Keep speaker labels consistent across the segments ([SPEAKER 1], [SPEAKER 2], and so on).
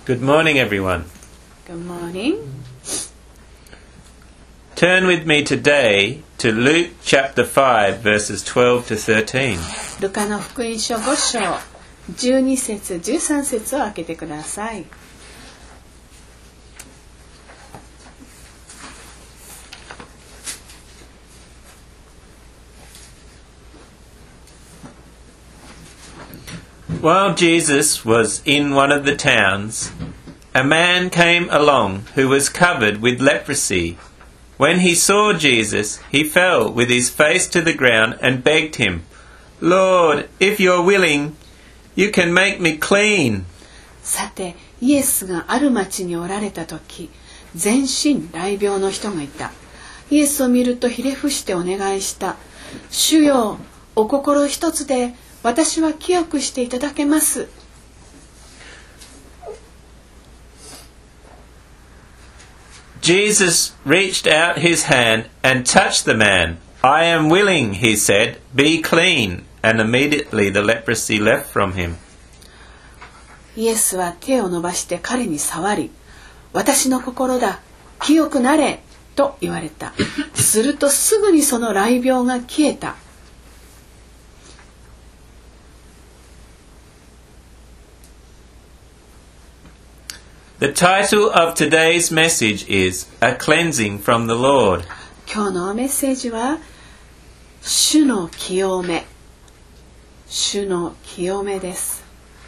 [SPEAKER 1] Good morning, everyone.
[SPEAKER 2] Good morning.
[SPEAKER 1] Turn with me today to Luke chapter 5, verses 12 to 13.
[SPEAKER 2] ルカの福音書5章12節13節を開けてください。
[SPEAKER 1] While Jesus was in one of the towns, a man came along who was covered with leprosy. When he saw Jesus, he fell with his face to the ground and begged him, "Lord, if you're willing, you can make me clean."
[SPEAKER 2] さて、イエスがある町におられた時、全身癩病の人がいた。イエスを見るとひれ伏してお願いした。主よ、お心一つで私は清くしていただけます。
[SPEAKER 1] Jesus reached out his hand and touched the man. "I am willing," he said, "be clean." And immediately the leprosy left from him.
[SPEAKER 2] イエスは手を伸ばして彼に触り、私の心だ、清くなれと言われた。するとすぐにその癩病が消えた。
[SPEAKER 1] The title of today's message is A Cleansing from the Lord.
[SPEAKER 2] 今日のメッセージは主の清め。主の清めです。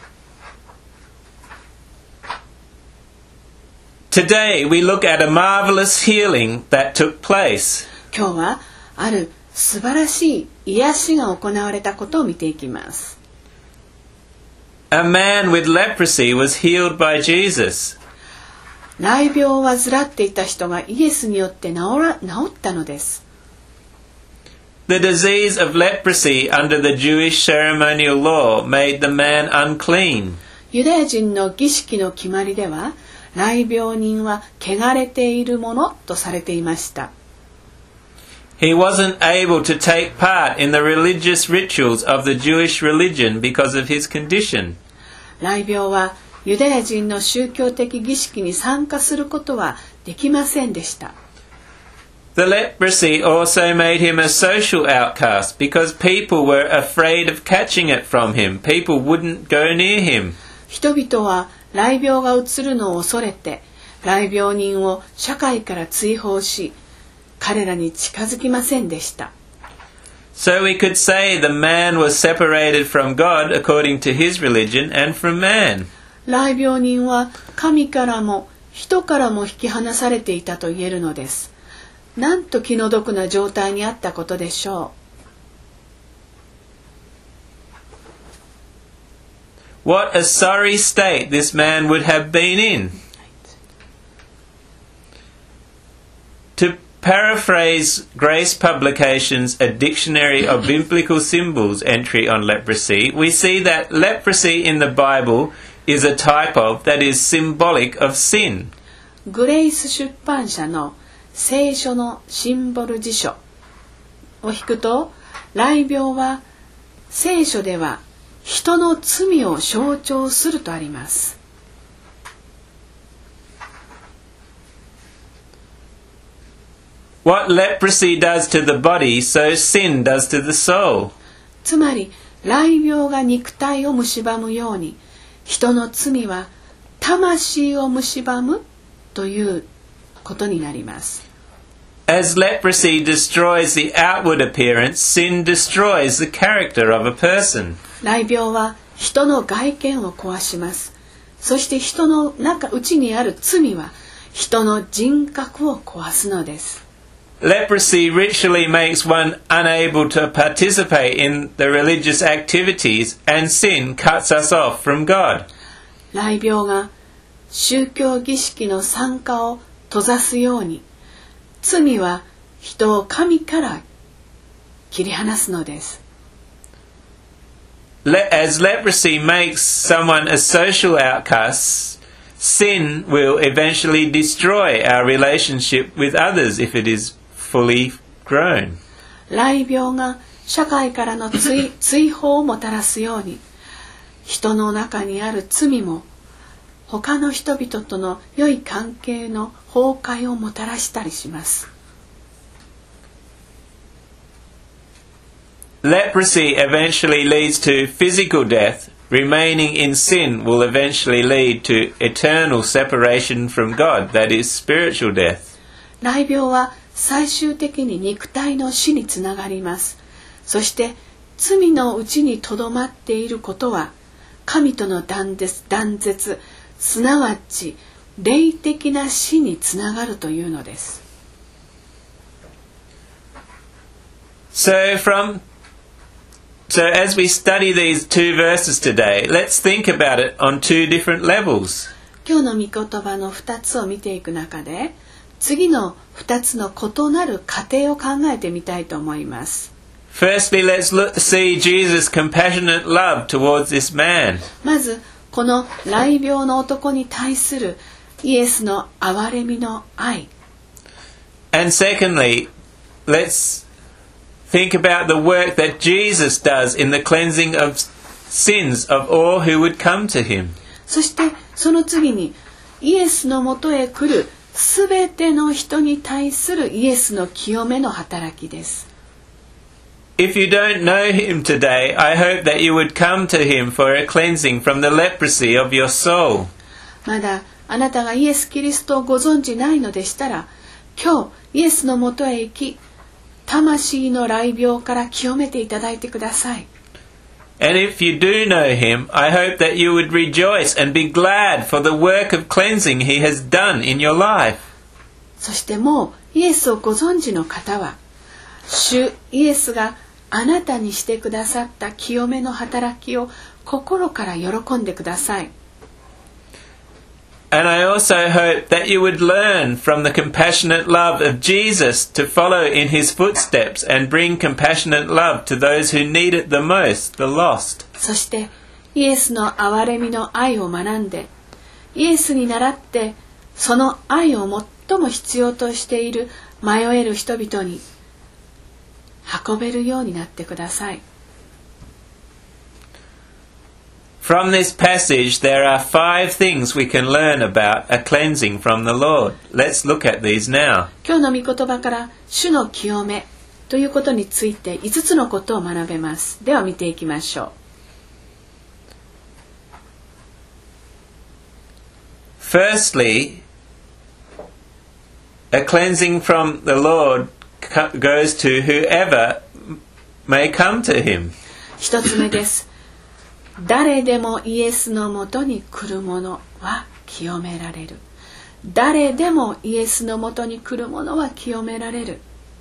[SPEAKER 1] Today we look at a marvelous healing that took place.
[SPEAKER 2] 今日はある素晴らしい癒しが行われたことを見ていきます。
[SPEAKER 1] A man with leprosy was healed by Jesus.
[SPEAKER 2] 癩病を患っていた人がイエスによって治ったのです。
[SPEAKER 1] The disease of leprosy under the Jewish ceremonial law made the man unclean.
[SPEAKER 2] ユダヤ人の儀式の決まりでは、癩病人は汚れているものとされていました。
[SPEAKER 1] He wasn't able to take part in the religious rituals of the Jewish religion because of his condition.
[SPEAKER 2] 癩病はユダヤ人の宗教的儀式に参加することはできませんでした。
[SPEAKER 1] The leprosy also made him a social outcast because people were afraid of catching it from him. People wouldn't go near him.
[SPEAKER 2] 人々は癩病がうつるのを恐れて、癩病人を社会から追放し、彼らに近づきませんでした。
[SPEAKER 1] So we could say the man was separated from God according to his religion and from man.
[SPEAKER 2] 癩病人は神からも人からも引き離されていたと言えるのです。なんと気の毒な状態にあったことでしょ
[SPEAKER 1] う。What a sorry state this man would have been in. To paraphrase Grace Publications' A Dictionary of Biblical Symbols entry on leprosy, we see that leprosy in the Bible is a type of, that is symbolic of sin.
[SPEAKER 2] グレイス出版社の聖書のシンボル辞書を引くと、癩病は聖書では人の罪を象徴するとあります。
[SPEAKER 1] What leprosy does to the body, so sin does to the soul.
[SPEAKER 2] つまり癩病が肉体を蝕むように、人の罪は魂を蝕むということになります。
[SPEAKER 1] As leprosy destroys the outward appearance, sin destroys the character of a person.
[SPEAKER 2] 癩病は人の外見を壊します。そして人の内にある罪は人の人格を壊すのです。
[SPEAKER 1] Leprosy ritually makes one unable to participate in the religious activities, and sin cuts us off from God.
[SPEAKER 2] 癩病が宗教儀式の参加を閉ざすように、罪は人を神から切り離すのです。
[SPEAKER 1] As leprosy makes someone a social outcast, sin will eventually destroy our relationship with others if it is fully grown.
[SPEAKER 2] 癩病が社会からの追放をもたらすように、人の中にある罪も他の人々との良い関係の崩壊をもたらしたりします。
[SPEAKER 1] Leprosy eventually leads to physical death. Remaining in sin will eventually lead to eternal separation from God, that is spiritual death.
[SPEAKER 2] 癩病は最終的に肉体の死につながります。そして罪のうちにとどまっていることは神との断絶、すなわち霊的な死につながるというのです。
[SPEAKER 1] So as we study these two verses today, let's think about it on two different levels.
[SPEAKER 2] 今日の御言葉の2つを見ていく中で、次の2つの異なる過程を考えてみたいと思います。
[SPEAKER 1] Firstly, let's see Jesus' compassionate love towards this man.
[SPEAKER 2] まずこの癩病の男に対するイエスの憐れみの愛。
[SPEAKER 1] And secondly, let's think about the work that Jesus does in the cleansing of sins of all who would come to him.
[SPEAKER 2] そしてその次にイエスのもとへ来るすべての人に対するイエスの清めの働きです。
[SPEAKER 1] If you don't know him today, I hope that you would come to him for a cleansing from the leprosy of your soul.
[SPEAKER 2] まだあなたがイエス・キリストをご存じないのでしたら、今日イエスのもとへ行き、魂の癩病から清めていただいてください。
[SPEAKER 1] And if you do know him, I hope that you would rejoice and be glad for the work of cleansing he has done in your life.
[SPEAKER 2] そしてもうイエスをご存知の方は、主イエスがあなたにしてくださった清めの働きを心から喜んでください。
[SPEAKER 1] And I also hope that you would learn from the compassionate love of Jesus to follow in his footsteps and bring compassionate love to those who need it the most, the lost.
[SPEAKER 2] そしてイエスの憐れみの愛を学んで、イエスに倣ってその愛を最も必要としている迷える人々に運べるようになってください。
[SPEAKER 1] From this passage, there are 5 things we can learn about a cleansing from the Lord. Let's look at these now.
[SPEAKER 2] 今日の御言葉から主の清めということについて5つのことを学べます。では見ていきましょう。
[SPEAKER 1] Firstly, a cleansing from the Lord goes to whoever may come to him.
[SPEAKER 2] 1つ目です。誰でもイエスのもとに来る者は清められる。誰でもイエスのもとに来る者は清められる。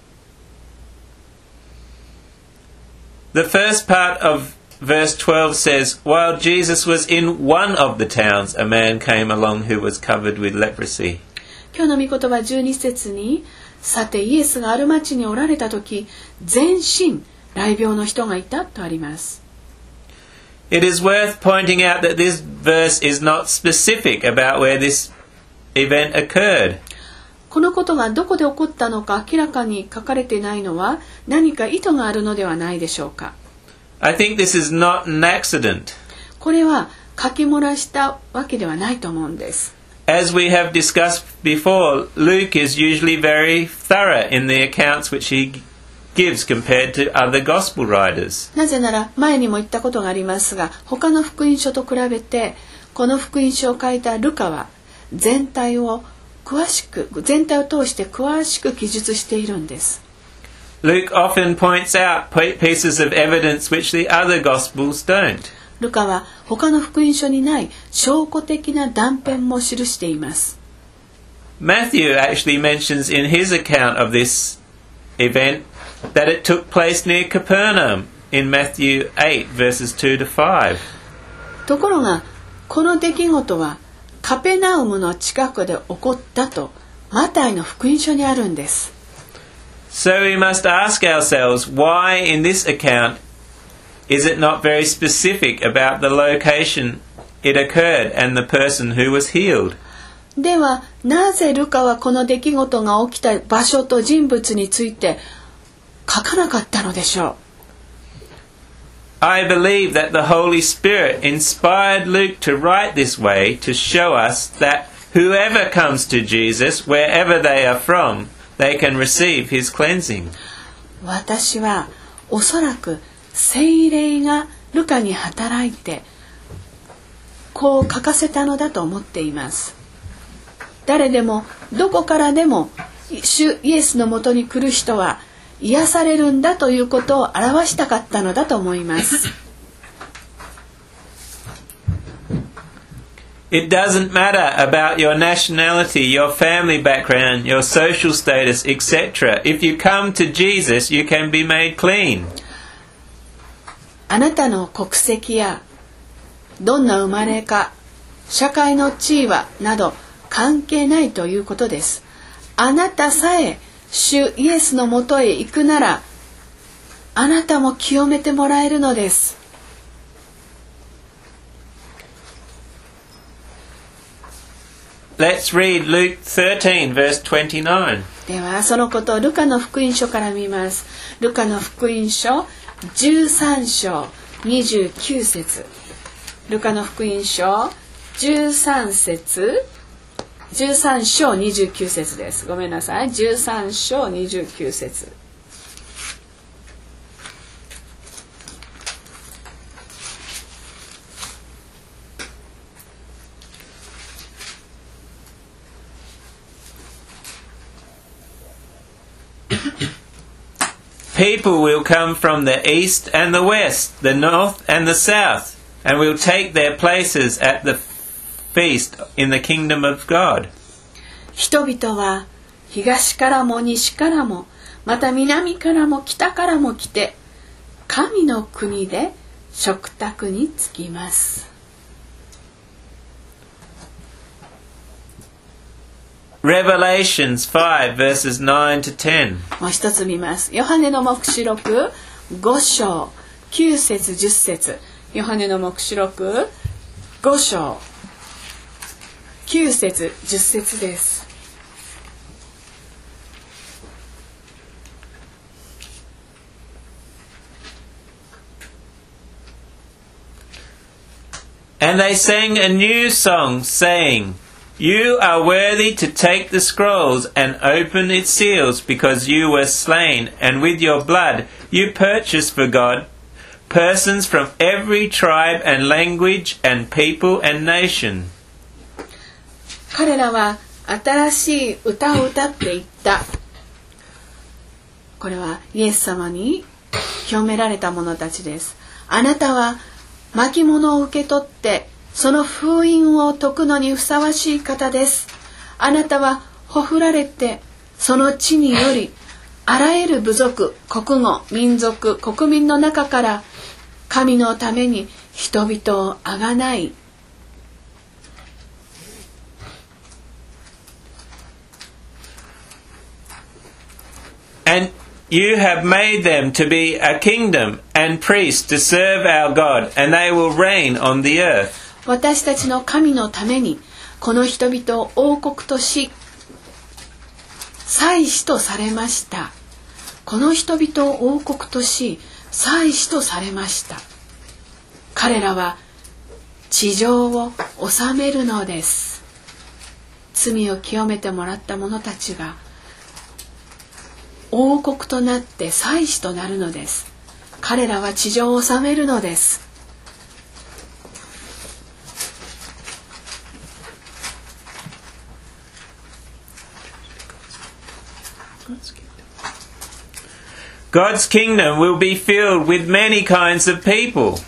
[SPEAKER 1] The first part of verse 12 says, While Jesus was in one of the towns, a man came along who was covered with leprosy.
[SPEAKER 2] 今日の御言葉12節に、さてイエスがある町におられた時、全身癩病の人がいたとあります。
[SPEAKER 1] It is worth pointing out that this verse is not specific about where this event occurred.
[SPEAKER 2] このことがどこで起こったのか明らかに書かれていないのは何か意図があるのではないでしょうか。
[SPEAKER 1] I think this is not an accident.
[SPEAKER 2] これは書き漏らしたわけではないと思うんです。
[SPEAKER 1] As we have discussed before, Luke is usually very thorough in the accounts which he gives compared to other gospel writers.
[SPEAKER 2] なぜなら前にも言ったことがありますが、他の福音書と比べてこの福音書を書いたルカは全体を通して詳しく記述しているんです。
[SPEAKER 1] Luke often points out pieces of evidence which the other gospels don't.
[SPEAKER 2] ルカは他の福音書にない証拠的な断片も記しています。
[SPEAKER 1] Matthew actually mentions in his account of this event that it took place near Capernaum in Matthew 8 verses 2 to 5.
[SPEAKER 2] ところがこの出来事はカペナウムの近くで起こったとマタイの福音書にあるんです。
[SPEAKER 1] So we must ask ourselves why in this account is it not very specific about the location it occurred and the person who was healed?
[SPEAKER 2] ではなぜルカはこの出来事が起きた場所と人物について書かなかったのでしょう。
[SPEAKER 1] I believe that the Holy Spirit inspired Luke to write this way to show us that whoever comes to Jesus, wherever they are from, they can receive his cleansing.
[SPEAKER 2] 私はおそらく聖霊がルカに働いてこう書かせたのだと思っています。誰でもどこからでも主イエスのもとに来る人は癒されるんだということを表したかったのだと思います。
[SPEAKER 1] It doesn't matter about your nationality, your family background, your social status, etc. If you come to Jesus, you can be made clean.
[SPEAKER 2] あなたの国籍やどんな生まれか、社会の地位はなど関係ないということです。あなたさえ主イエスのもとへ行くなら、あなたも清めてもらえるのです。
[SPEAKER 1] Let's read Luke 13 verse 29.
[SPEAKER 2] ではそのことをルカの福音書から見ます。ルカの福音書13章29節。ルカの福音書13章29節です。ごめんなさい。13章29節。
[SPEAKER 1] People will come from the east and the west, the north and the south, and will take their places at the feast in the kingdom of God.
[SPEAKER 2] 人々は東からも西からも、また南からも北からも来て、神の国で食卓につきます。
[SPEAKER 1] Revelations 5 verses 9 to 10.
[SPEAKER 2] もう一つ見ます。ヨハネの黙示録5章9節10節。ヨハネの黙示録5章9節10節です。
[SPEAKER 1] And they sang a new song, saying,You are worthy to take the scrolls and open its seals, because you were slain, and with your blood you purchased for God persons from every tribe and language and people and nation.
[SPEAKER 2] 彼らは新しい歌を歌っていった。これはイエス様に清められた者たちです。あなたは巻物を受け取ってその封印を解くのにふさわしい方です。あなたはほふられてその地によりあらゆる部族、国語、民族、国民の中から神のために人々をあがない。
[SPEAKER 1] And you have made them to be a kingdom and priests to serve our God, and they will reign on the earth.
[SPEAKER 2] 私たちの神のためにこの人々を王国とし祭司とされました。この人々を王国とし祭司とされました。彼らは地上を治めるのです。罪を清めてもらった者たちが王国となって祭司となるのです。彼らは地上を治めるのです。
[SPEAKER 1] God's kingdom will be filled with many kinds of people.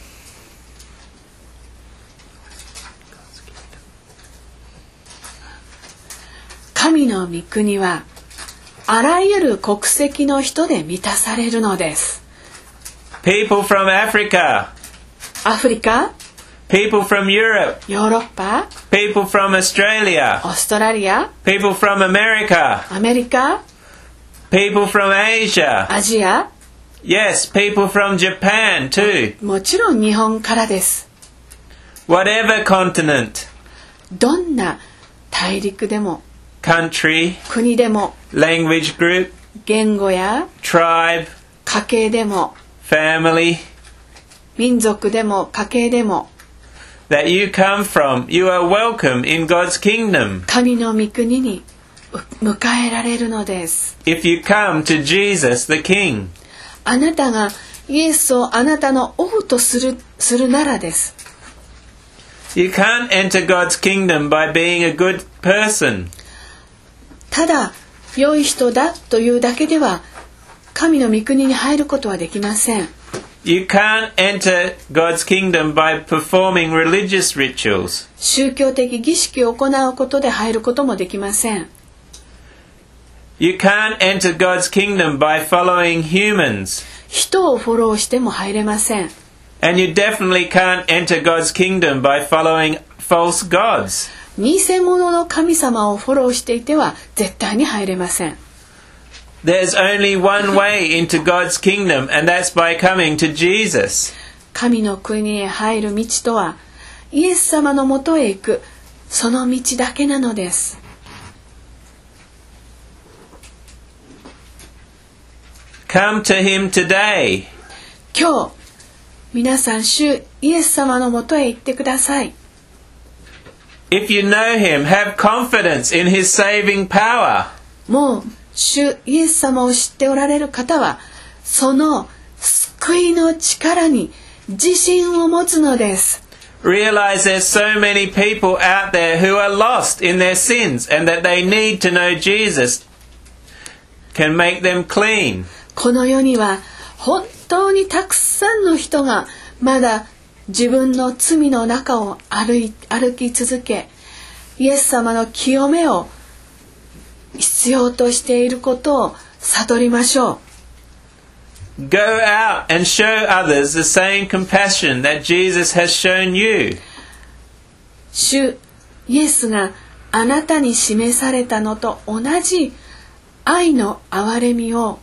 [SPEAKER 2] 神の御国はあらゆる国籍の人で満たされるのです。
[SPEAKER 1] People from Africa.
[SPEAKER 2] アフリカ、
[SPEAKER 1] People from Europe.
[SPEAKER 2] ヨーロッパ、
[SPEAKER 1] People from Australia.
[SPEAKER 2] オーストラリア、
[SPEAKER 1] People from America.
[SPEAKER 2] アメリカ、
[SPEAKER 1] People from Asia.
[SPEAKER 2] アジア、
[SPEAKER 1] Yes, people from Japan too.
[SPEAKER 2] もちろん日本からです。
[SPEAKER 1] Whatever continent,
[SPEAKER 2] どんな大陸でも
[SPEAKER 1] country,
[SPEAKER 2] 国でも
[SPEAKER 1] language group,
[SPEAKER 2] 言語や
[SPEAKER 1] tribe,
[SPEAKER 2] 家系でも
[SPEAKER 1] family,
[SPEAKER 2] 民族でも家系でも、
[SPEAKER 1] that you come from, you are welcome in God's kingdom.
[SPEAKER 2] 神の御国に迎えられるのです。
[SPEAKER 1] If you come to Jesus the King.
[SPEAKER 2] あなたがイエスをあなたの王とするならです。
[SPEAKER 1] You can't enter God's kingdom by being a good person.
[SPEAKER 2] ただ良い人だというだけでは神の御国に入ることはできません。
[SPEAKER 1] You can't enter God's kingdom by performing religious rituals.
[SPEAKER 2] 宗教的儀式を行うことで入ることもできません。
[SPEAKER 1] You can't enter God's kingdom by following humans.
[SPEAKER 2] 人をフォローしても入れません。
[SPEAKER 1] And you definitely can't enter God's kingdom by following false gods.
[SPEAKER 2] 偽物の神様をフォローしていては絶対に入れません。
[SPEAKER 1] There's only one way into God's kingdom, and that's by coming to Jesus.
[SPEAKER 2] 神の国へ入る道とはイエス様のもとへ行くその道だけなのです。
[SPEAKER 1] Come to him today.
[SPEAKER 2] 今日皆さん主イエス様のもとへ行ってください。
[SPEAKER 1] If you know him, have confidence in his saving power.
[SPEAKER 2] もう主イエス様を知っておられる方はその救いの力に自信を持つのです。
[SPEAKER 1] Realize there's so many people out there who are lost in their sins and that they need to know Jesus can make them clean.
[SPEAKER 2] この世には本当にたくさんの人がまだ自分の罪の中を歩き続け、イエス様の清めを必要としていることを悟りましょ
[SPEAKER 1] う。Go out and show others the same compassion that Jesus has shown you.
[SPEAKER 2] 主イエスがあなたに示されたのと同じ愛の憐れみを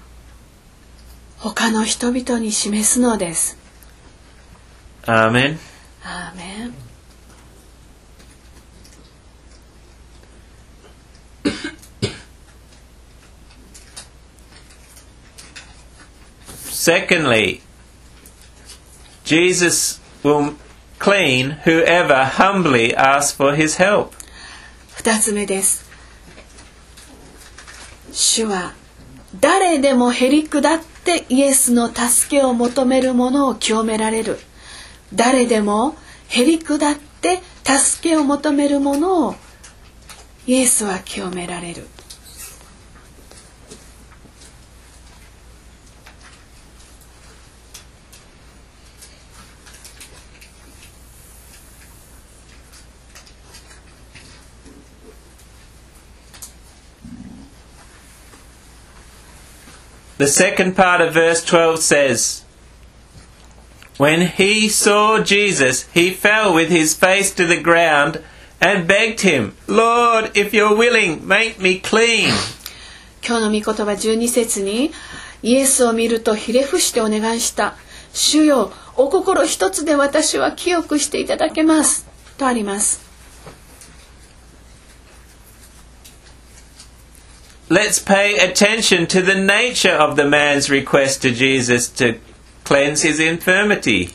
[SPEAKER 2] 他の人々に示すのです。
[SPEAKER 1] アーメン。
[SPEAKER 2] アーメン。
[SPEAKER 1] Secondly, Jesus will clean whoever humbly asks for his help.
[SPEAKER 2] 二つ目です。主は誰でもへり下ってイエスの助けを求める者を清められる。誰でもへり下って助けを求める者をイエスは清められる。
[SPEAKER 1] The second part of verse 12 says, When he saw Jesus, he fell with his face to the ground and begged him, Lord, if you're willing, make me clean.
[SPEAKER 2] 今日の御言葉12節に、イエスを見るとひれ伏してお願いした。主よ、お心一つで私は清くしていただけます。とあります。
[SPEAKER 1] Let's pay attention to the nature of the man's request to Jesus to cleanse his infirmity.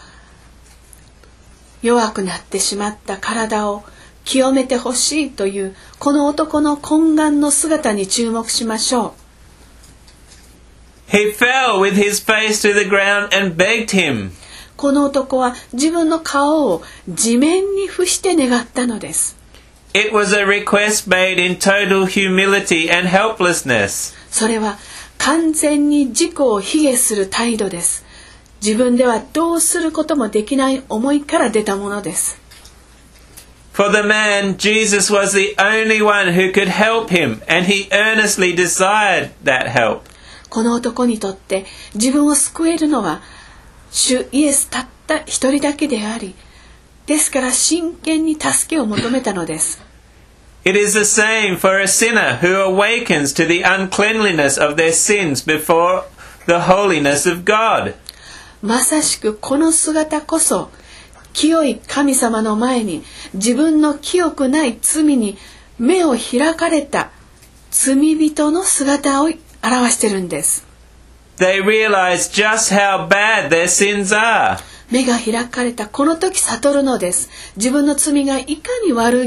[SPEAKER 2] 弱くなってしまった体を清めてほしいというこの男の懇願の姿に注目しましょ
[SPEAKER 1] う。He fell with his face to the ground and begged him.
[SPEAKER 2] この男は自分の顔を地面に伏して願ったのです。
[SPEAKER 1] It was a request made in total humility and helplessness.
[SPEAKER 2] それは完全に自己を卑下する態度です。自分ではどうすることもできない思いから出たものです。
[SPEAKER 1] For the man, Jesus was the only one who could help him, and he earnestly desired that help.
[SPEAKER 2] この男にとって自分を救えるのは主イエスたった一人だけであり、ですから真剣に助けを求めたのです。
[SPEAKER 1] It is the same for a sinner who awakens to the uncleanliness of their sins before the holiness of God.
[SPEAKER 2] まさしくこの姿こそ清い神様の前に自分の清くない罪に目を開かれた罪人の姿を表しているんです。
[SPEAKER 1] they realize just how bad their sins are.
[SPEAKER 2] 目が開かれたこの時悟るのです。自分の罪がいかに悪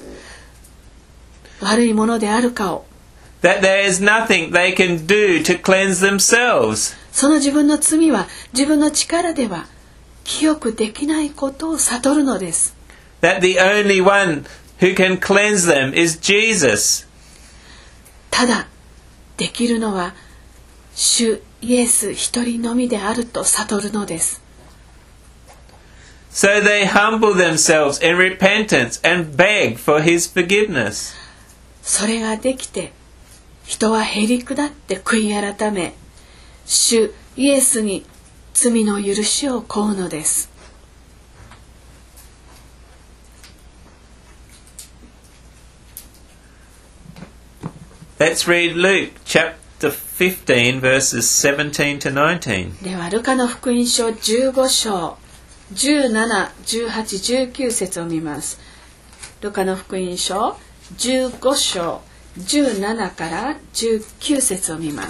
[SPEAKER 2] いものであるかを。
[SPEAKER 1] That there is nothing they can do to cleanse themselves.
[SPEAKER 2] その自分の罪は自分の力では清くできないことを悟るのです。
[SPEAKER 1] That the only one who can cleanse them is Jesus.
[SPEAKER 2] ただできるのは主イエス一人のみであると悟るのです。
[SPEAKER 1] So they humble themselves in repentance and beg for his forgiveness.
[SPEAKER 2] それができて人はへり下って悔い改め、主イエスに罪の許しを請うのです。
[SPEAKER 1] Let's read Luke chapter 15 verses 17 to 19.
[SPEAKER 2] ではルカの福音書15章17、18、19節を見ます。ルカの福音書15章17から19節を見ます。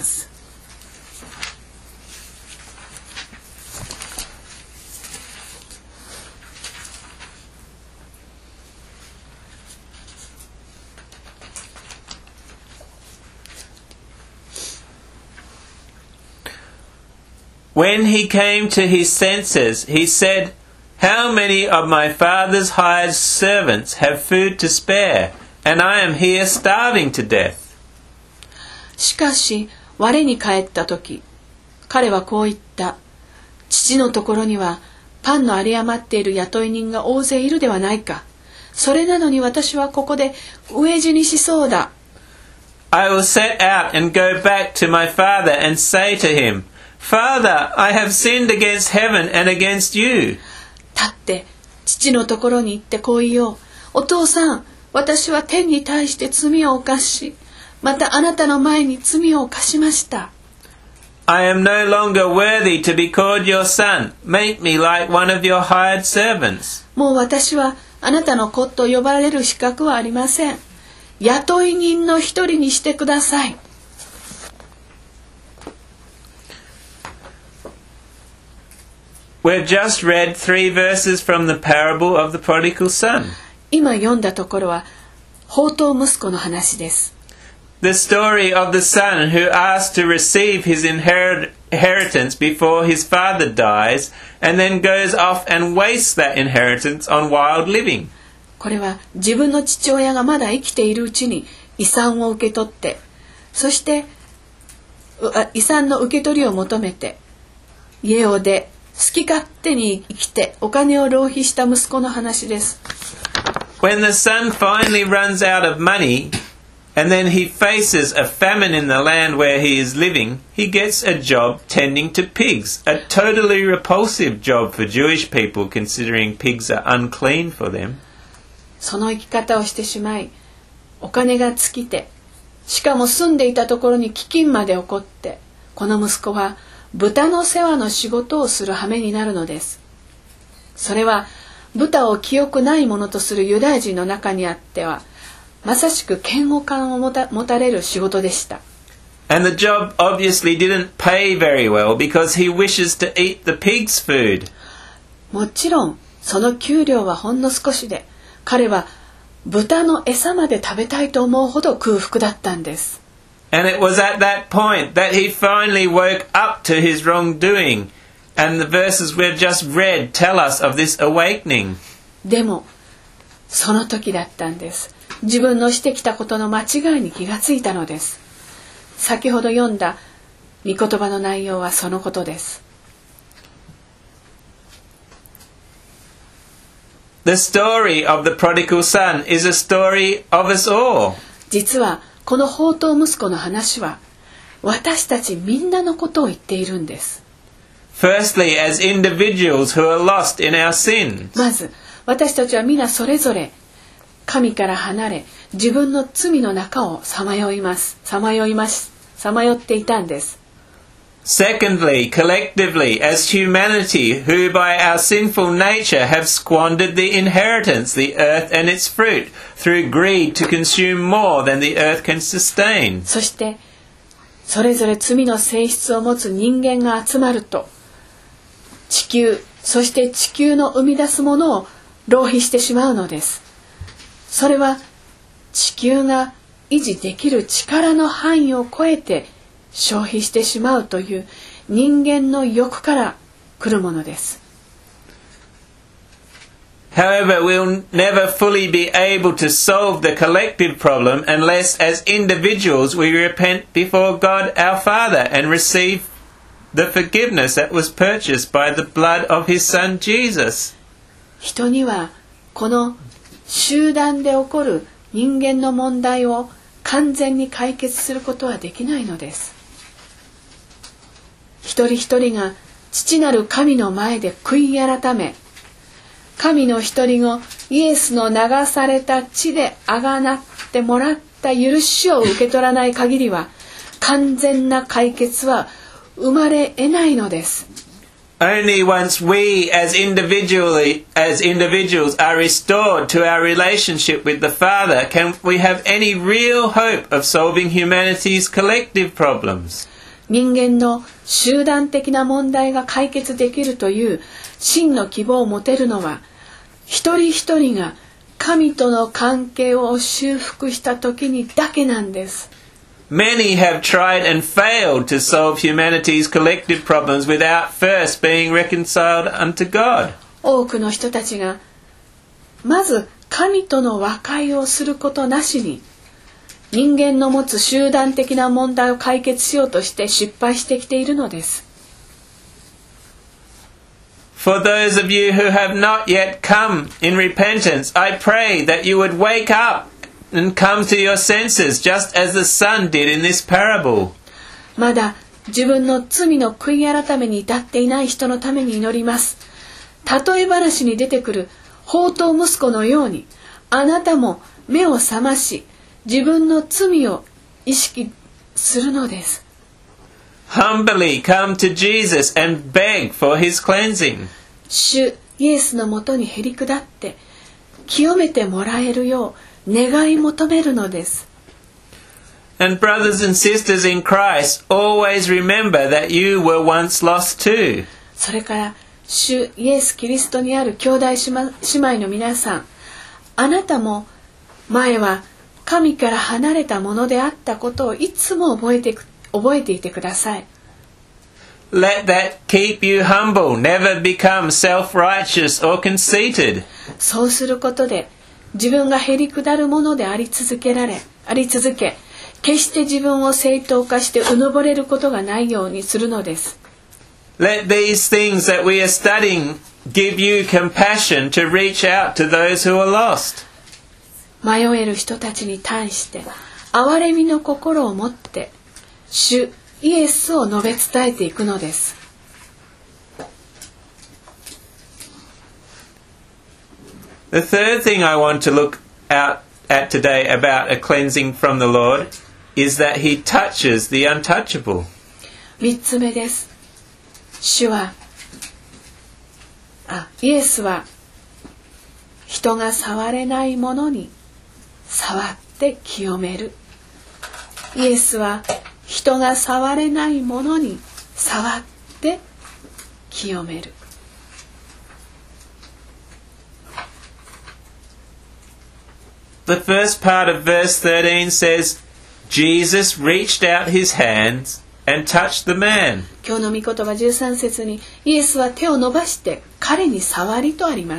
[SPEAKER 1] When he came to his senses, he said, "How many of my father's hired servants have food to spare, and I am here starving to death?"
[SPEAKER 2] しかし我に帰った時、彼はこう言った。父のところにはパンの有り余っている雇い人が大勢いるではないか。それなのに私はここで飢え死にしそうだ。
[SPEAKER 1] I will set out and go back to my father and say to him, "Father, I have sinned against heaven and against you."
[SPEAKER 2] 立って父のところに行ってこう言おう。お父さん、私は天に対して罪を犯し、またあなたの前に罪を犯しました。
[SPEAKER 1] I am no longer worthy to be called your son. Make me like one of your hired servants.
[SPEAKER 2] もう私はあなたの子と呼ばれる資格はありません。雇い人の一人にしてください。
[SPEAKER 1] We've just read 3 verses from the parable of the prodigal son.
[SPEAKER 2] 今読んだところは放蕩息子の話です。
[SPEAKER 1] The story of the son who asks to receive his inheritance before his father dies and then goes off and wastes that inheritance on wild living.
[SPEAKER 2] これは自分の父親がまだ生きているうちに遺産を受け取って、そして遺産の受け取りを求めて家を出、好き勝手に生きてお金を浪費した息子の話です。
[SPEAKER 1] When the son finally runs out of money and then he faces a famine in the land where he is living, he gets a job tending to pigs, a totally repulsive job for Jewish people considering pigs are unclean for them.
[SPEAKER 2] その生き方をしてしまい、お金が尽きて、しかも住んでいたところに飢饉まで起こって、この息子は豚の世話の仕事をする羽目になるのです。それは豚を清くないものとするユダヤ人の中にあってはまさしく嫌悪感を持たれる仕事でした。
[SPEAKER 1] And the job obviously didn't pay very well because he wishes to eat the pig's food.
[SPEAKER 2] もちろんその給料はほんの少しで、彼は豚の餌まで食べたいと思うほど空腹だったんです。
[SPEAKER 1] And it was at that point that he finally woke up to his wrongdoing. And the verses we've just read tell us of this awakening.
[SPEAKER 2] でもその時だったんです。自分のしてきたことの間違いに気がついたのです。先ほど読んだ御言葉の内容はそのことです。
[SPEAKER 1] The story of the prodigal son is a story of us all.
[SPEAKER 2] 実はこの放蕩息子の話は私たちみんなのことを言っているんです。
[SPEAKER 1] Firstly, as individuals who are lost in our sins.
[SPEAKER 2] まず私たちは皆それぞれ神から離れ自分の罪の中をさまよっていたんです。
[SPEAKER 1] Secondly, collectively, as humanity who by our sinful nature have squandered the inheritance, the earth and its fruit, through greed to consume more than the earth can sustain.
[SPEAKER 2] そしてそれぞれ罪の性質を持つ人間が集まると、地球、そして地球の生み出すものを浪費してしまうのです。それは地球が維持できる力の範囲を超えて消費してしまうという人間の欲から来るものです。
[SPEAKER 1] However, we'll never fully be able to solve the collective problem unless as individuals we repent before God our Father and receive the forgiveness that was purchased by the blood of His Son Jesus.
[SPEAKER 2] 人にはこの集団で起こる人間の問題を完全に解決することはできないのです。一人一人が父なる神の前で悔い改め、神の一人子イエスの流された血であがなってもらった許しを受け取らない限りは完全な解決は生まれ得ないのです。
[SPEAKER 1] Only once we as individuals are restored to our relationship with the Father can we have any real hope of solving humanity's collective problems.
[SPEAKER 2] 人間の集団的な問題が解決できるという真の希望を持てるのは、一人一人が神との関係を修復した時にだけなんです。
[SPEAKER 1] Many have tried and failed to solve humanity's collective problems without first being reconciled unto God.
[SPEAKER 2] 多くの人たちがまず神との和解をすることなしに人間の持つ集団的な問題を解決しようとして失敗してきているのです。
[SPEAKER 1] For those of you who have not yet come in repentance, I pray that you would wake up and come to your senses, just as the son did in this parable.
[SPEAKER 2] まだ自分の罪の悔い改めに至っていない人のために祈ります。例え話に出てくる放蕩息子のように、あなたも目を覚まし、自分の罪を意識するのです。
[SPEAKER 1] Humbly come to Jesus and beg for his cleansing.
[SPEAKER 2] 主イエスのもとにへり下って清めてもらえるよう願い求めるのです。
[SPEAKER 1] And brothers and sisters in Christ, always remember that you were once lost too.
[SPEAKER 2] それから主イエス・キリストにある兄弟姉妹の皆さん、あなたも前は神から離れたものであったことをいつも覚えていてください。
[SPEAKER 1] Let that keep you humble, never become self-righteous or conceited.
[SPEAKER 2] そうすることで自分がへり下るものであり続け、決して自分を正当化してうぬぼれることがないようにするのです。
[SPEAKER 1] Let these things that we are studying give you compassion to reach out to those who are lost.
[SPEAKER 2] 迷える人たちに対して憐れみの心を持って主イエスを述べ伝えていくのです。
[SPEAKER 1] The third thing I want to look at today about a cleansing from the Lord is that he touches the untouchable.
[SPEAKER 2] 3つ目です。イエスは人が触れないものに触って清める。イエスは人が触れないものに触って清める。
[SPEAKER 1] The first part of verse 13 says, Jesus reached out his hands and touched the man.
[SPEAKER 2] 今日の御言葉13節にイエスは手を伸ばして彼に触りとあります。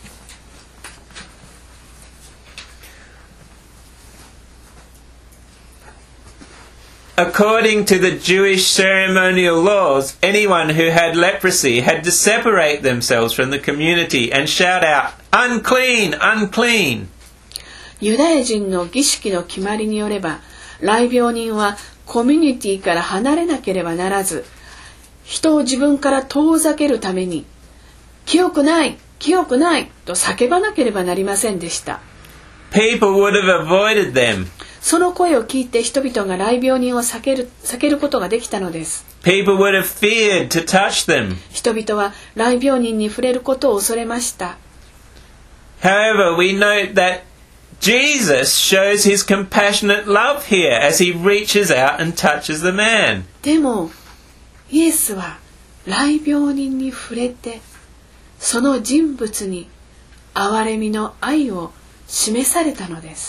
[SPEAKER 1] According to the Jewish ceremonial laws, anyone who had leprosy had to separate themselves from the community and shout out, "Unclean, unclean!"
[SPEAKER 2] ユダヤ人の儀式の決まりによれば、癩病人はコミュニティから離れなければならず、人を自分から遠ざけるために、清くない、清くないと叫ばなければなりませんでした。
[SPEAKER 1] People would have avoided them.
[SPEAKER 2] その声を聞いて人々が癩病人を避けることができたのです。
[SPEAKER 1] People would have feared to touch them.
[SPEAKER 2] 人々は癩病人に触れることを恐れました。
[SPEAKER 1] However, we note that Jesus shows his compassionate love here as he reaches out and touches the man.
[SPEAKER 2] でもイエスは癩病人に触れてその人物に憐れみの愛を示されたのです。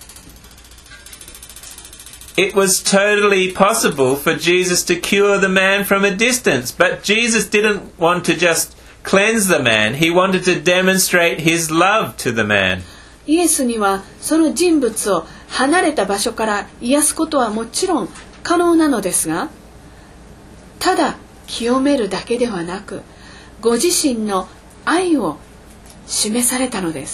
[SPEAKER 1] It was totally possible for Jesus to cure the man from a distance, but Jesus didn't want to just cleanse the man. He wanted to demonstrate his love to the man.
[SPEAKER 2] イエスにはその人物を離れた場所から癒すことはもちろん可能なのですが、ただ清めるだけではなく、ご自身の愛を示されたのです。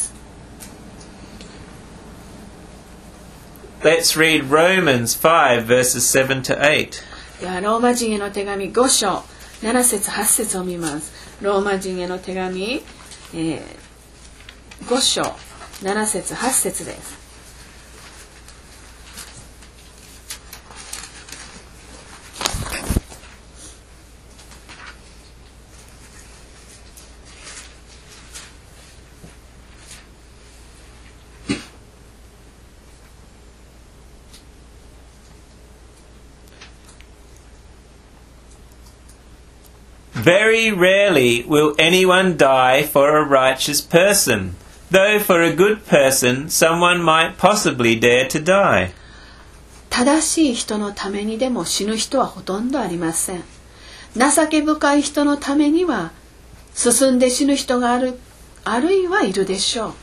[SPEAKER 1] Let's read Romans 5 verses 7 to 8.
[SPEAKER 2] ではローマ人への手紙5章7節8節を見ます。ローマ人への手紙、5章7節8節です。
[SPEAKER 1] Very rarely will anyone die for a righteous person, though for a good person someone might possibly dare to die.
[SPEAKER 2] 正しい人のためにでも死ぬ人はほとんどありません。情け深い人のためには進んで死ぬ人があるいはいるでしょう。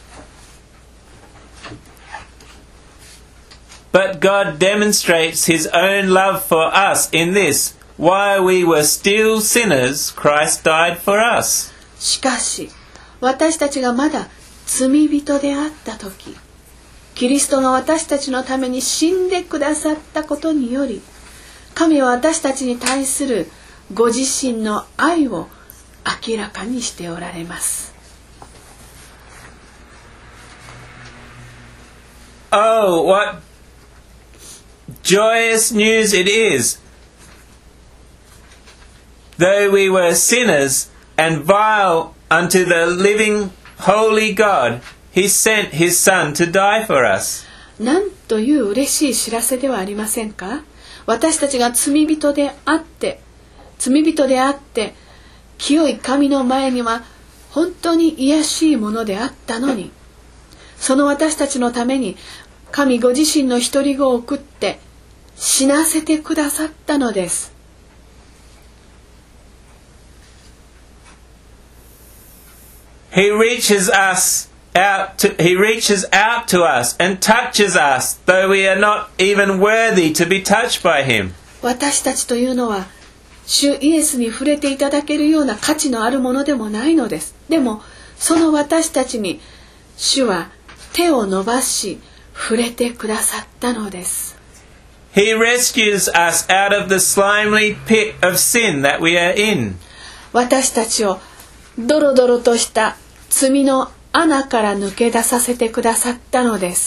[SPEAKER 1] But God demonstrates his own love for us in this. While we were still sinners, Christ died for us.
[SPEAKER 2] しかし、私たちがまだ罪人であったとき、キリストが私たちのために死んでくださったことにより、神は私たちに対するご自身の愛を明らかにしておられます。
[SPEAKER 1] Oh, what joyous news it is! Though we were sinners and vile unto the living holy God, he sent his Son to die for us.
[SPEAKER 2] なんという嬉しい知らせではありませんか。私たちが罪人であって清い神の前には本当に卑しいものであったのに、その私たちのために神ご自身の一人子を送って死なせてくださったのです。
[SPEAKER 1] He reaches out to us and touches us, though we are not even worthy to be touched by him.
[SPEAKER 2] 私たちというのは主イエスに触れていただけるような価値のあるものでもないのです。でもその私たちに主は手を伸ばし触れてくださったのです。
[SPEAKER 1] He rescues us out of the slimy pit of sin that we are in.
[SPEAKER 2] 私たちをドロドロとした罪の穴から抜け出させてくださったのです。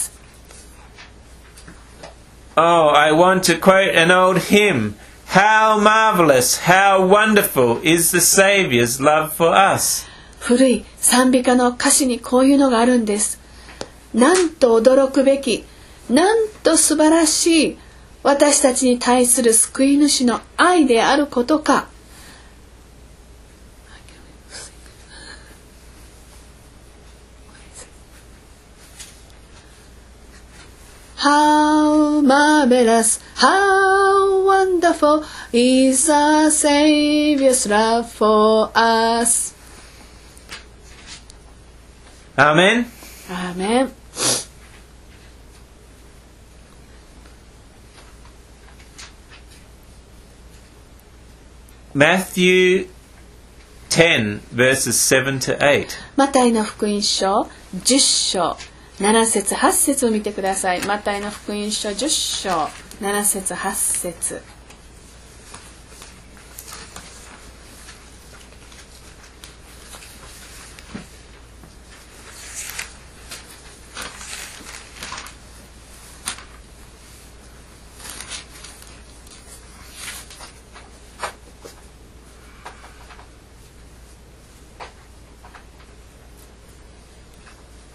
[SPEAKER 1] Oh, I want to quote an old hymn. How marvelous, how wonderful is the Saviour's love for us.
[SPEAKER 2] 古い賛美歌の歌詞にこういうのがあるんです。なんと驚くべき、なんと素晴らしい私たちに対する救い主の愛であることか。How marvelous, how wonderful is the Savior's love for us.
[SPEAKER 1] Amen.
[SPEAKER 2] Amen.
[SPEAKER 1] Matthew 10 verses 7 to 8.
[SPEAKER 2] マタイの福音書10章7節8節を見てください。マタイの福音書10章7節8節。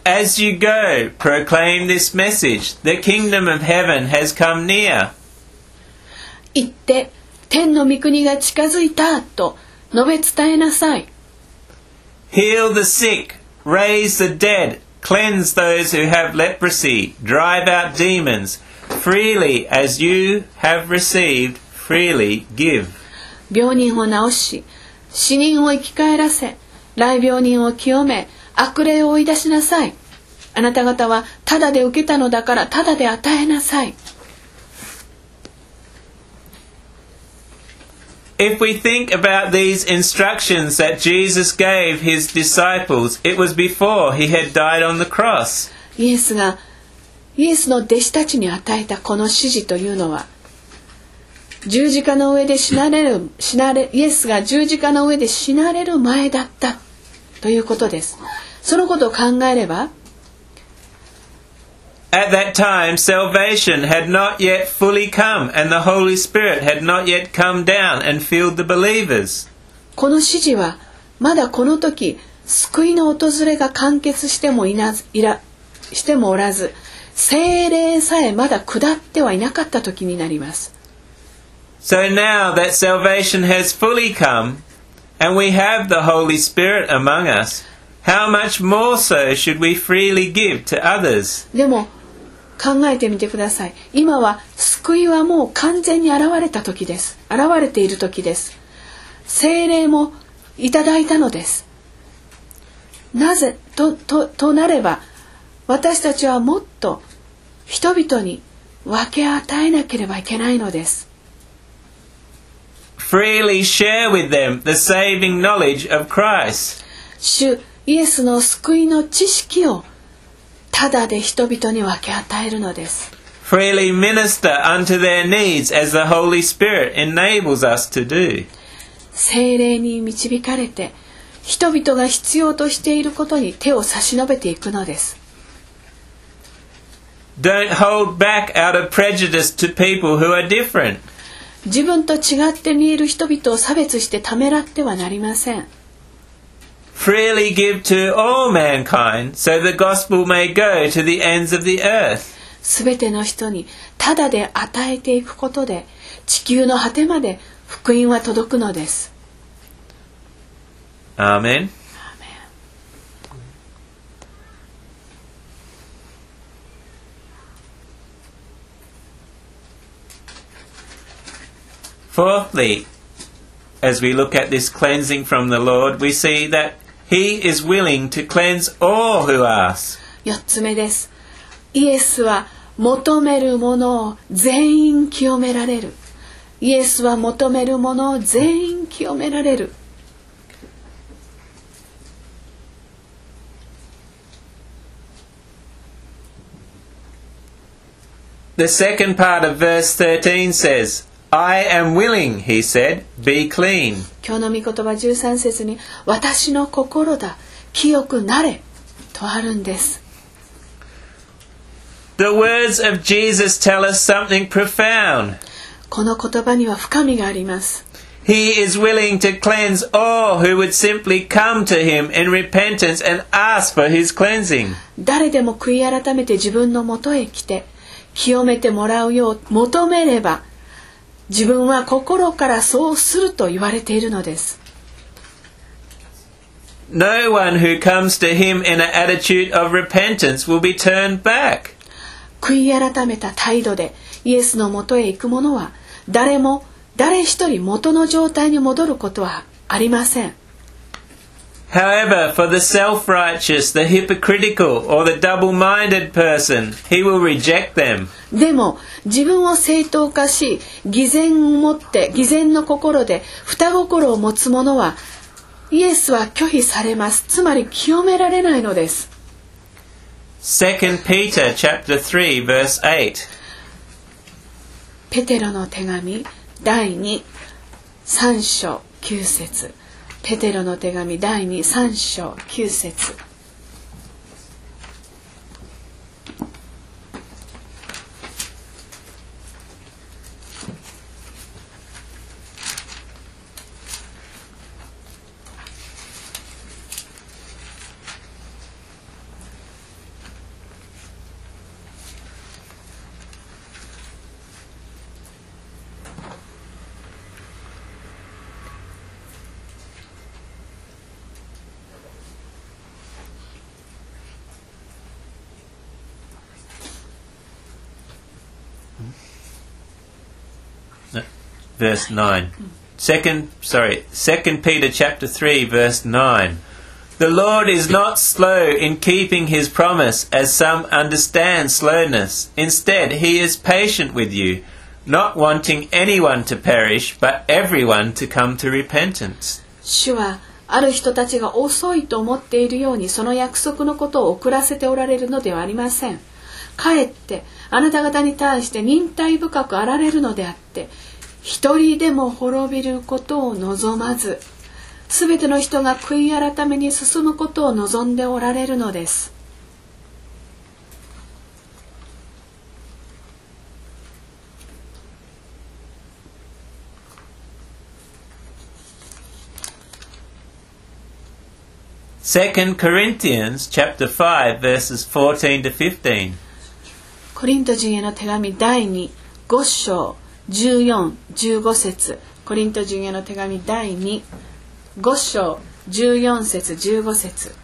[SPEAKER 1] As you go, proclaim this message. The kingdom of heaven has come near.
[SPEAKER 2] 行って天の御国が近づいたと述べ伝えなさい。
[SPEAKER 1] Heal the sick, raise the dead, cleanse those who have leprosy, drive out demons. Freely as you have received, freely give.
[SPEAKER 2] 病人を治し、死人を生き返らせ、癩病人を清め、悪霊を追い出しなさい。あなた方はただで受けたのだからただで与えなさい。
[SPEAKER 1] If we think about these instructions that Jesus gave his disciples, it was before he had died on the cross.
[SPEAKER 2] イエスの弟子たちに与えたこの指示というのは、十字架の上でイエスが十字架の上で死なれる前だったということです。そのことを考えれば、
[SPEAKER 1] At that time, salvation had not yet fully come, and the Holy Spirit had not yet come down and filled the believers.
[SPEAKER 2] この指示はまだこの時救いの訪れが完結してもおらず、聖霊さえまだ下ってはいなかった時になります。
[SPEAKER 1] So now that salvation has fully come, and we have the Holy Spirit among us, how much more so should we freely give to others?
[SPEAKER 2] でも考えてみてください。今は救いはもう完全に現れた時です。現れている時です。聖霊もいただいたのです。なぜとなれば、私たちはもっと人々に分け与えなければいけないのです。
[SPEAKER 1] Freely share with them the saving knowledge of Christ.
[SPEAKER 2] 主イエスの救いの知識をただで人々に分け与えるのです。
[SPEAKER 1] Freely minister unto their needs as the Holy Spirit enables us to do.
[SPEAKER 2] 聖霊に導かれて人々が必要としていることに手を差し伸べていくのです。
[SPEAKER 1] Don't hold back out of prejudice to people who are different.
[SPEAKER 2] 自分と違って見える人々を差別してためらってはなりません。
[SPEAKER 1] Freely give to all mankind, so the gospel may go to the ends of the earth.
[SPEAKER 2] すべての人にただで与えていくことで、地球の果てまで福音は届くのです。
[SPEAKER 1] Amen. Fourthly, as we look at this cleansing from the Lord, we see that He is willing to cleanse all who ask.
[SPEAKER 2] 4つ目です。イエスは求めるものを全員清められる。イエスは求めるものを全員清められる。
[SPEAKER 1] The second part of verse 13 says, I am willing, he said, be clean.
[SPEAKER 2] 今日の御言葉13節に、私の心だ、清くなれとあるんです。
[SPEAKER 1] The words of Jesus tell us something profound.
[SPEAKER 2] この言葉には深みがあります。
[SPEAKER 1] He is willing to cleanse all who would simply come to him in repentance and ask for his cleansing.
[SPEAKER 2] 誰でも悔い改めて自分のもとへ来て、清めてもらうよう求めれば、自分は心からそうすると言われているのです。
[SPEAKER 1] No one who comes to him in an attitude of repentance will be turned back.
[SPEAKER 2] 悔い改めた態度でイエスのもとへ行く者は、誰一人元の状態に戻ることはありません。
[SPEAKER 1] However, for the self-righteous, the hypocritical, or the double-minded person, he will reject them.
[SPEAKER 2] でも自分を正当化し、偽善の心で二心を持つ者は、イエスは拒否されます。つまり清められないのです。
[SPEAKER 1] 2 Peter chapter 3 verse 8.
[SPEAKER 2] ペテロの手紙第3章9節。ペテロの手紙第3章9節。
[SPEAKER 1] Verse 9. Second Peter chapter 3 verse 9. The Lord is not slow in keeping his promise, as some understand slowness. Instead, he is patient with you, not wanting anyone to perish, but everyone to come to repentance.
[SPEAKER 2] 主はある人たちが遅いと思っているように、その約束のことを遅らせておられるのではありません。かえってあなた方に対して忍耐深くあられるのであって、一人でも滅びることを望まず、すべての人が悔い改めに進むことを望んでおられるのです。
[SPEAKER 1] 2 Corinthians chapter 5 verses 14 to 15.
[SPEAKER 2] コリント人への手紙第2、5章14、15節。コリント人への手紙第2、5章14節15節。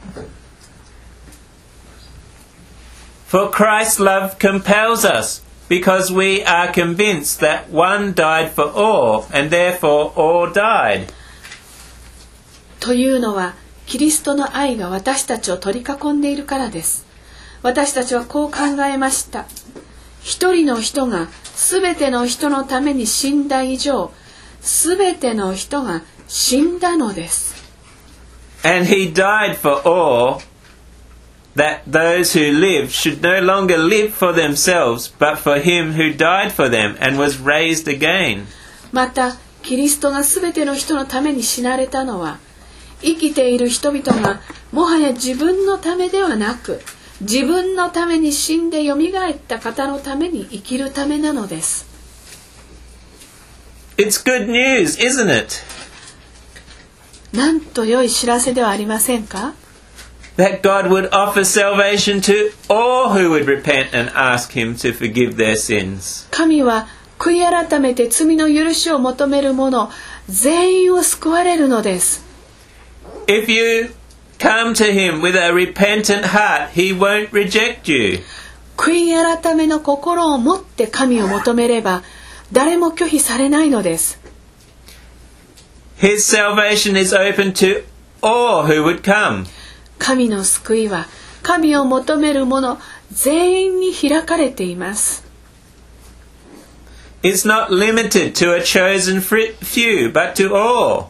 [SPEAKER 1] For Christ's love compels us, because we are convinced that one died for all, and therefore all died.
[SPEAKER 2] というのは、キリストの愛が私たちを取り囲んでいるからです。私たちはこう考えました。一人の人がすべての人のために死んだ以上、すべての人が死んだのです。
[SPEAKER 1] And he died for all, that those who live should no longer live for themselves, but for him who died for them and was raised again.
[SPEAKER 2] また、キリストがすべての人のために死なれたのは、生きている人々がもはや自分のためではなく、自分のために死んでよみがえった方のために生きるためなのです。
[SPEAKER 1] It's good news, isn't it?
[SPEAKER 2] なんと良い知らせではありませんか？
[SPEAKER 1] That God would offer salvation to all who would repent and ask him to forgive their sins.
[SPEAKER 2] 神は悔い改めて罪の許しを求める者全員を救われるのです。
[SPEAKER 1] If you come to him with a repentant heart, he won't reject you.
[SPEAKER 2] 悔い改めの心を持って神を求めれば、誰も拒否されないのです。
[SPEAKER 1] His salvation is open to all who would come.
[SPEAKER 2] 神の救いは、神を求める者全員に開かれています。
[SPEAKER 1] It's not limited to a chosen few, but to all.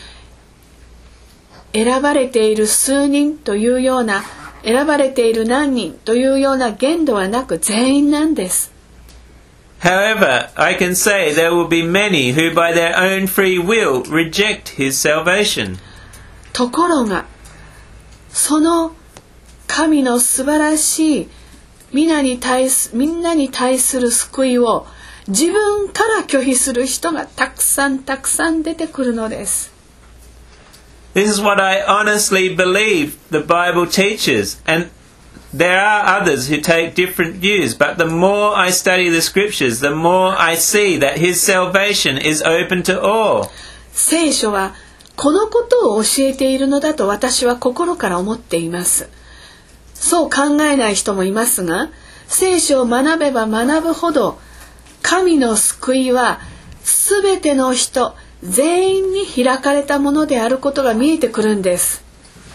[SPEAKER 2] 選ばれている数人というような、選ばれている何人というような限度はなく全員なんです。
[SPEAKER 1] However, I can say there will be many who by their own free will reject his salvation.
[SPEAKER 2] ところが、その神の素晴らしいみんなに対する救いを自分から拒否する人がたくさん出てくるのです。
[SPEAKER 1] This is what I honestly believe the Bible teaches, and there are others who take different views, but the more I study the scriptures, the more I see that his salvation is open to all.
[SPEAKER 2] 聖書はこのことを教えているのだと私は心から思っています。そう考えない人もいますが、聖書を学べば学ぶほど、神の救いはすべての人全員に開かれたものであることが見えてくるんです。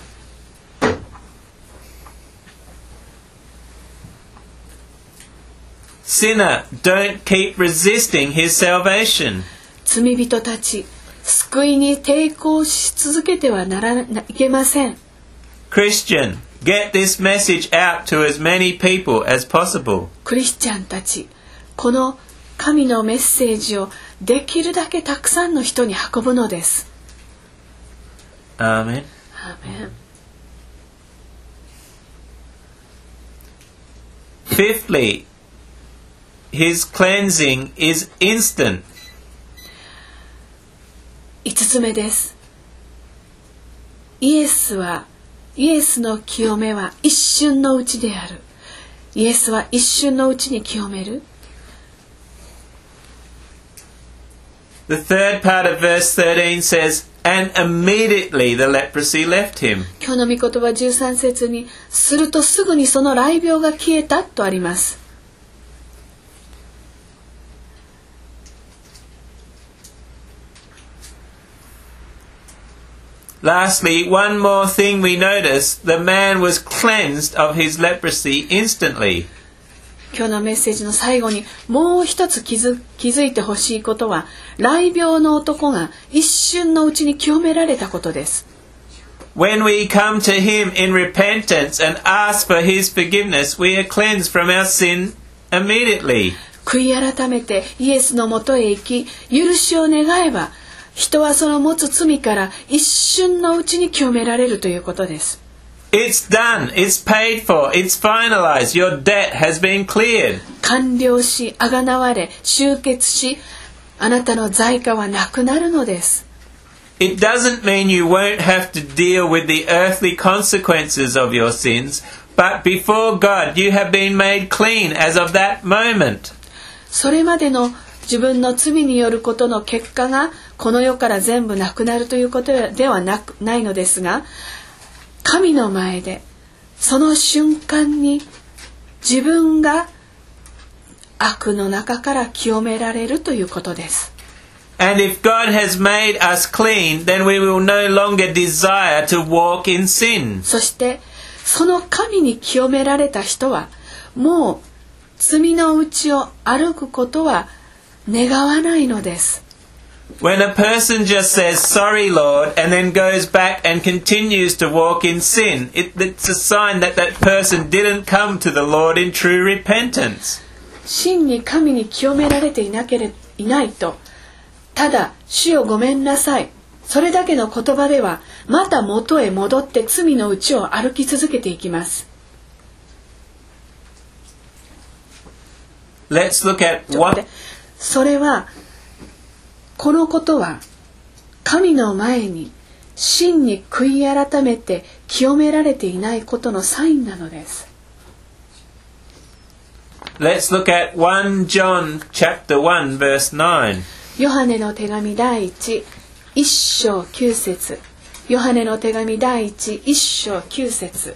[SPEAKER 1] Sinner, don't keep resisting his salvation.
[SPEAKER 2] 罪人たち、救いに抵抗し続けてはいけません。
[SPEAKER 1] Christian, get this message out to as many people as possible.
[SPEAKER 2] クリスチャンたち、この神のメッセージをできるだけたくさんの人に運ぶのです。
[SPEAKER 1] Amen.
[SPEAKER 2] アーメン。
[SPEAKER 1] Fifthly, his cleansing is instant.
[SPEAKER 2] 5つ目です。イエスの清めは一瞬のうちである。イエスは一瞬のうちに清める。
[SPEAKER 1] The third part of verse 13 says, and immediately the leprosy left him.
[SPEAKER 2] 今日の御言葉13節に、するとすぐにその雷病が消えたとあります。
[SPEAKER 1] Lastly, one more thing we notice, the man was cleansed of his leprosy instantly.
[SPEAKER 2] 今日のメッセージの最後にもう一つ気づいてほしいことは、癩病の男が一瞬のうちに清められたことです。
[SPEAKER 1] When we come to him in repentance and ask for his forgiveness, we are cleansed from our sin immediately.
[SPEAKER 2] 悔い改めてイエスのもとへ行き、許しを願えば、人はその持つ罪から一瞬のうちに清められるということです。
[SPEAKER 1] It's done. It's paid for. It's finalized. Your debt has been cleared.
[SPEAKER 2] 完了し、あがなわれ、終結し、あなたの罪過はなくなるのです。
[SPEAKER 1] It doesn't mean you won't have to deal with the earthly consequences of your sins, but before God you have been made clean as of that moment.
[SPEAKER 2] それまでの自分の罪によることの結果がこの世から全部なくなるということではないのですが、神の前でその瞬間に自分が悪の中から清められるということです。
[SPEAKER 1] And if God has made us clean, then we will no longer desire to walk in sin.
[SPEAKER 2] そしてその神に清められた人はもう罪のうちを歩くことは願わないのです。
[SPEAKER 1] When a person just says, "Sorry, Lord," and then goes back and continues to walk in sin, it's a sign that that person didn't come to the Lord in true repentance.
[SPEAKER 2] 真に神に清められていないと、ただ主よごめんなさい、それだけの言葉ではまた元へ戻って罪のうちを歩き続けていきます。
[SPEAKER 1] Let's look at what...
[SPEAKER 2] それはこのことは神の前に真に悔い改めて清められていないことのサインなのです。
[SPEAKER 1] Let's look at 1 John chapter 1 verse 9.
[SPEAKER 2] ヨハネの手紙第1、1章9節。ヨハネの手紙第1、1章9節。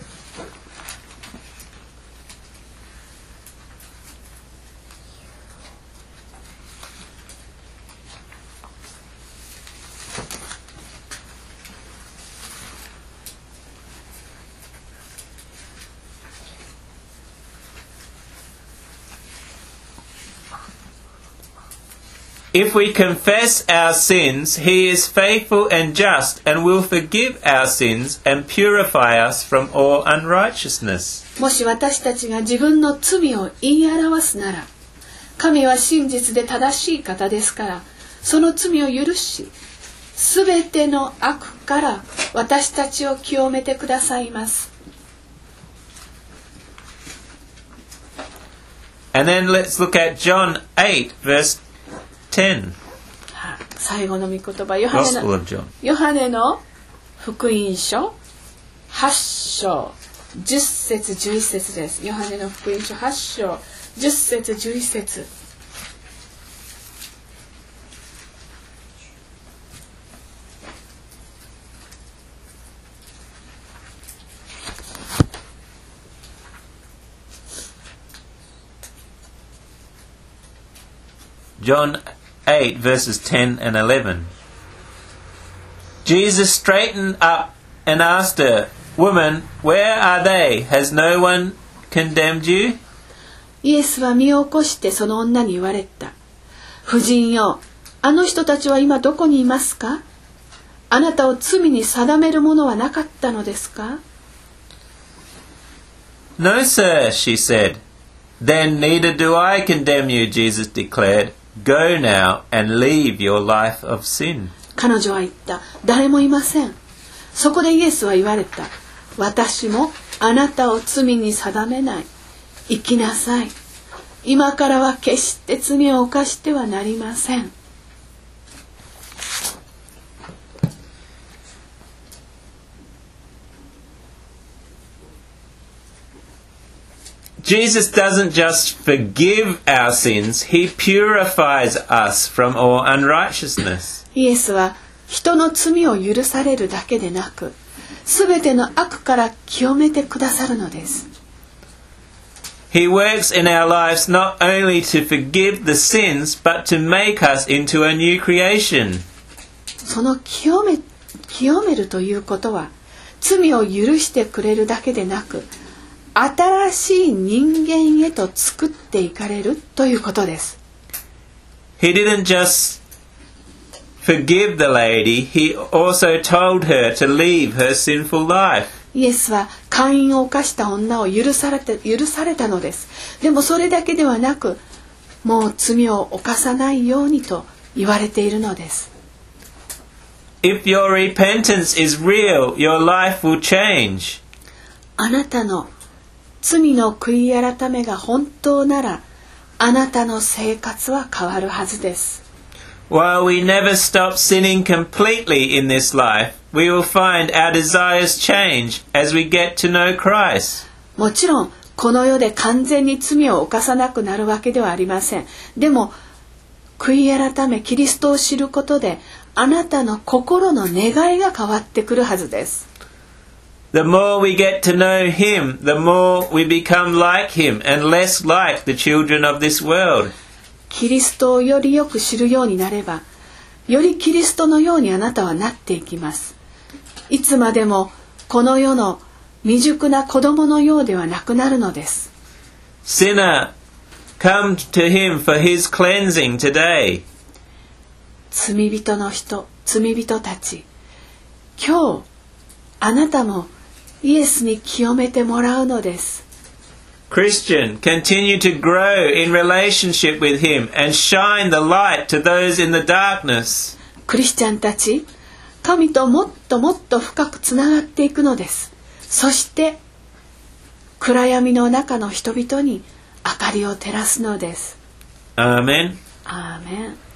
[SPEAKER 1] If we confess our sins, He is faithful and just and will forgive our sins and purify us from all unrighteousness.
[SPEAKER 2] もし私たちが自分の罪を言い表すなら、神は真実で正しい方ですから、その罪を許し、すべての悪から私たちを清めてくださいます。
[SPEAKER 1] And then let's look at John 8 verse 10.
[SPEAKER 2] 最後の御言葉、ヨハネの福音書8章10節11節です。ヨハネの福音書8章10節11節。
[SPEAKER 1] John 8 verses 10 and 11. Jesus straightened up and asked her, "Woman, where are they? Has no one condemned you?"
[SPEAKER 2] イエスは身を起こしてその女に言われた。婦人よ、あの人たちは今どこにいますか？あなたを罪に定めるものはなかったのですか？
[SPEAKER 1] "No, sir," she said. "Then neither do I condemn you," Jesus declared. "Go now and leave your life of sin."
[SPEAKER 2] 彼女は言った。誰もいません。そこでイエスは言われた。私もあなたを罪に定めない。生きなさい。今からは決して罪を犯してはなりません。
[SPEAKER 1] Jesus doesn't just forgive our sins, He purifies us from all unrighteousness.
[SPEAKER 2] イエスは人の罪を許されるだけでなく、すべての悪から清めてくださるのです。
[SPEAKER 1] He works in our lives not only to forgive the sins, but to make us into a new creation.
[SPEAKER 2] その清清めるということは、罪を許してくれるだけでなく、新しい人間へと作っていかれるということです。
[SPEAKER 1] He didn't just forgive the lady, he also told her to leave her sinful life.
[SPEAKER 2] イエスは姦淫を犯した女を許されたのです。でもそれだけではなく、もう罪を犯さないようにと言われているのです。
[SPEAKER 1] If your repentance is real, your life will change.
[SPEAKER 2] あなたの罪の悔い改めが本当なら、あなたの生活は変わるはずです。
[SPEAKER 1] While we never stop sinning completely in this life, we will find our desires change as we get to know Christ.
[SPEAKER 2] もちろんこの世で完全に罪を犯さなくなるわけではありません。でも悔い改めキリストを知ることで、あなたの心の願いが変わってくるはずです。
[SPEAKER 1] The more we get to know Him, the more we become like Him and less like the children of this world.
[SPEAKER 2] キリストをよりよく知るようになれば、よりキリストのようにあなたはなっていきます。いつまでもこの世の未熟な子供のようではなくなるのです。
[SPEAKER 1] Sinner, come to Him for His cleansing today.
[SPEAKER 2] 罪人の人、罪人たち、今日あなたもイエスに清めてもらうのです。
[SPEAKER 1] Christian, continue to grow in relationship with Him and shine the light to those in the darkness.
[SPEAKER 2] クリスチャンたち、神ともっともっと深くつながっていくのです。そして暗闇の中の人々に明かりを照らすのです。
[SPEAKER 1] Amen.
[SPEAKER 2] アーメン。